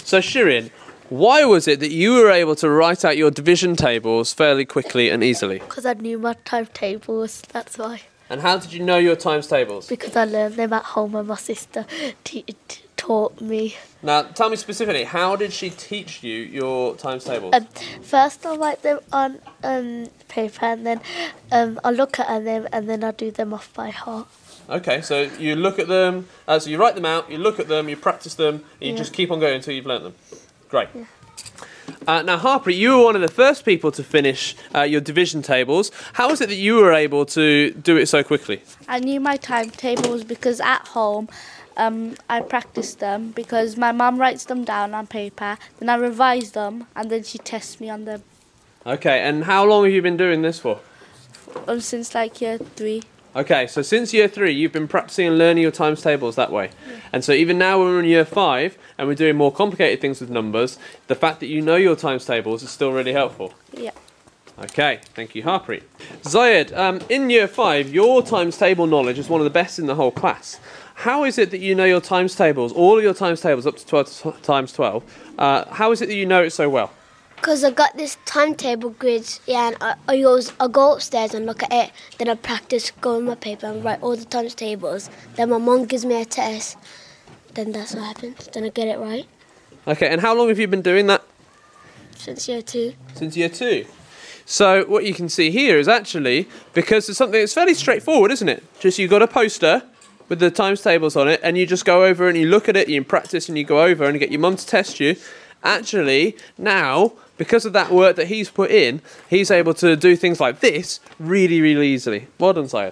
So Shirin, why was it that you were able to write out your division tables fairly quickly and easily? Because I knew my timetables, that's why. And how did you know your times tables? Because I learned them at home and my sister taught me. Now, tell me specifically, how did she teach you your times tables? First I write them on paper and then I look at them and then I do them off by heart. Okay, so you look at them, so you write them out, you look at them, you practice them, and you just keep on going until you've learnt them. Great. Yeah. Now, Harpreet, you were one of the first people to finish your division tables. How was it that you were able to do it so quickly? I knew my timetables because at home I practiced them because my mum writes them down on paper, then I revise them and then she tests me on them. Okay, and how long have you been doing this for? Since like year 3. Okay, so since year 3 you've been practicing and learning your times tables that way. Yeah. And so even now when we're in year 5 and we're doing more complicated things with numbers, the fact that you know your times tables is still really helpful. Yeah. Okay, thank you, Harpreet. Zayed, in year 5 your times table knowledge is one of the best in the whole class. How is it that you know your times tables, all of your times tables up to 12 times 12, how is it that you know it so well? Because I got this timetable grids, yeah, and I go upstairs and look at it, then I practice, go on my paper and write all the times tables. Then my mum gives me a test, then that's what happens, then I get it right. Okay, and how long have you been doing that? Since year 2. Since year 2. So what you can see here is actually, because it's something that's fairly straightforward, isn't it? Just you've got a poster with the times tables on it, and you just go over and you look at it, you practice and you go over and you get your mum to test you. Actually, now, because of that work that he's put in, he's able to do things like this really, really easily. Well done, Syed.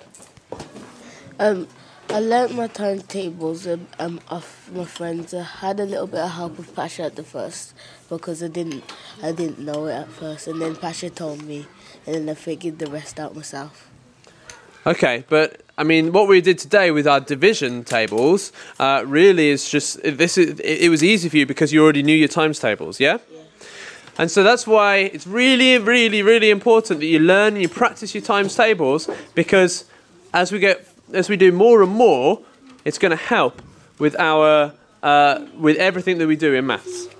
I learnt my timetables off my friends. I had a little bit of help with Pasha at the first because I didn't know it at first, and then Pasha told me, and then I figured the rest out myself. Okay, but I mean, what we did today with our division tables really is just it was easy for you because you already knew your times tables, yeah? Yeah. And so that's why it's really, really, really important that you learn and you practice your times tables, because as we do more and more, it's going to help with our with everything that we do in maths.